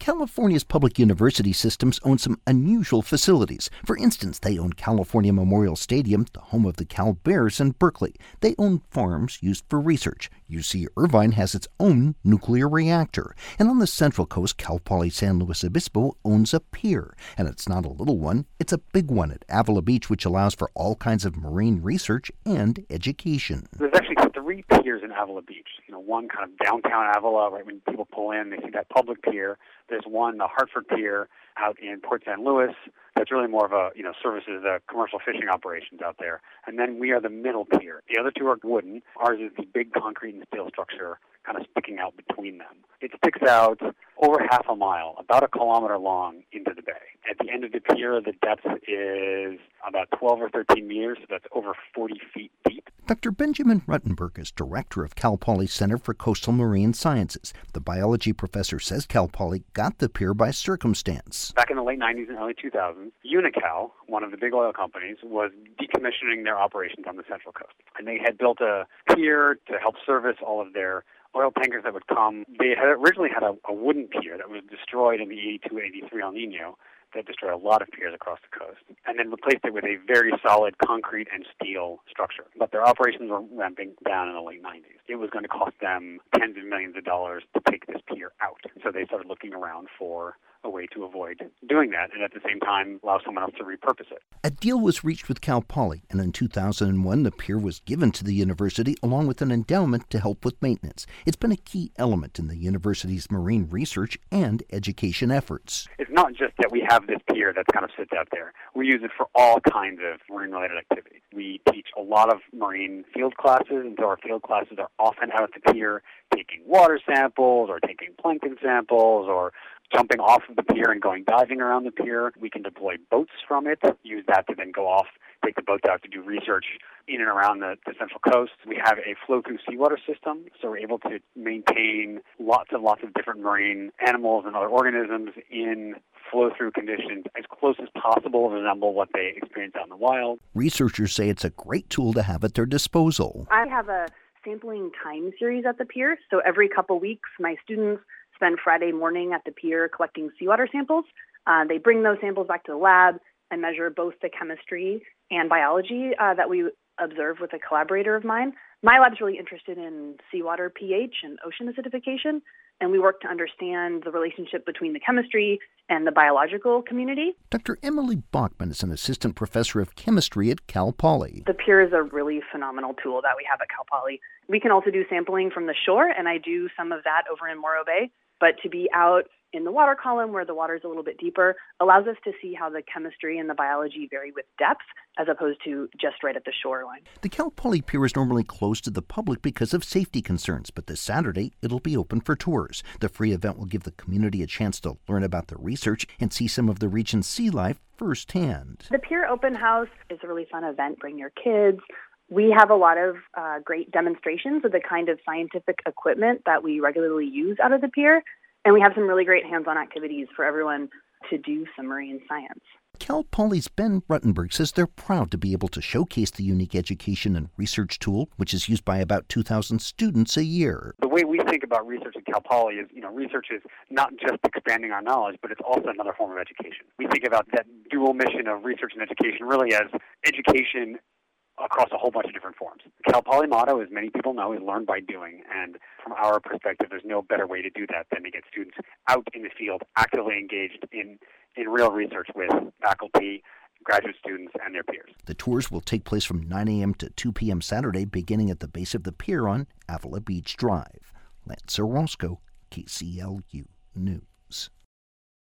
California's public university systems own some unusual facilities. For instance, they own California Memorial Stadium, the home of the Cal Bears in Berkeley. They own farms used for research. UC Irvine has its own nuclear reactor. And on the Central Coast, Cal Poly San Luis Obispo owns a pier. And it's not a little one, it's a big one at Avila Beach, which allows for all kinds of marine research and education. There's actually 3 piers in Avila Beach. One kind of downtown Avila, right when people pull in, they see that public pier. There's one, the Hartford Pier, out in Port San Luis. That's really more of a, services commercial fishing operations out there. And then we are the middle pier. The other 2 are wooden. Ours is the big concrete and steel structure kind of sticking out between them. It sticks out over half a mile, about a kilometer long, into the bay. At the end of the pier, the depth is about 12 or 13 meters, so that's over 40 feet deep. Dr. Benjamin Ruttenberg is director of Cal Poly Center for Coastal Marine Sciences. The biology professor says Cal Poly got the pier by circumstance. Back in the late 90s and early 2000s, Unocal, one of the big oil companies, was decommissioning their operations on the Central Coast. And they had built a pier to help service all of their oil tankers that would come. They had originally had a wooden pier that was destroyed in the 82-83 El Nino that destroyed a lot of piers across the coast, and then replaced it with a very solid concrete and steel structure. But their operations were ramping down in the late 90s. It was going to cost them tens of millions of dollars to take this pier out. So they started looking around for a way to avoid doing that and at the same time allow someone else to repurpose it. A deal was reached with Cal Poly, and in 2001 the pier was given to the university along with an endowment to help with maintenance. It's been a key element in the university's marine research and education efforts. It's not just that we have this pier that kind of sits out there. We use it for all kinds of marine-related activities. We teach a lot of marine field classes, and so our field classes are often out at the pier taking water samples or taking plankton samples or jumping off of the pier and going diving around the pier. We can deploy boats from it, use that to then go off, take the boats out to do research in and around the Central Coast. We have a flow-through seawater system, so we're able to maintain lots of different marine animals and other organisms in flow-through conditions as close as possible to resemble what they experience out in the wild. Researchers say it's a great tool to have at their disposal. I have a sampling time series at the pier, so every couple weeks my students spend Friday morning at the pier collecting seawater samples. They bring those samples back to the lab and measure both the chemistry and biology that we observe with a collaborator of mine. My lab's really interested in seawater pH and ocean acidification, and we work to understand the relationship between the chemistry and the biological community. Dr. Emily Bachman is an assistant professor of chemistry at Cal Poly. The pier is a really phenomenal tool that we have at Cal Poly. We can also do sampling from the shore, and I do some of that over in Morro Bay. But to be out in the water column where the water is a little bit deeper allows us to see how the chemistry and the biology vary with depth as opposed to just right at the shoreline. The Cal Poly Pier is normally closed to the public because of safety concerns, but this Saturday it'll be open for tours. The free event will give the community a chance to learn about the research and see some of the region's sea life firsthand. The Pier Open House is a really fun event. Bring your kids. We have a lot of great demonstrations of the kind of scientific equipment that we regularly use out of the pier, and we have some really great hands-on activities for everyone to do some marine science. Cal Poly's Ben Ruttenberg says they're proud to be able to showcase the unique education and research tool, which is used by about 2,000 students a year. The way we think about research at Cal Poly is, research is not just expanding our knowledge, but it's also another form of education. We think about that dual mission of research and education really as education across a whole bunch of different forms. Cal Poly motto, as many people know, is learn by doing. And from our perspective, there's no better way to do that than to get students out in the field, actively engaged in real research with faculty, graduate students, and their peers. The tours will take place from 9 a.m. to 2 p.m. Saturday, beginning at the base of the pier on Avila Beach Drive. Lance Orozco, KCLU News.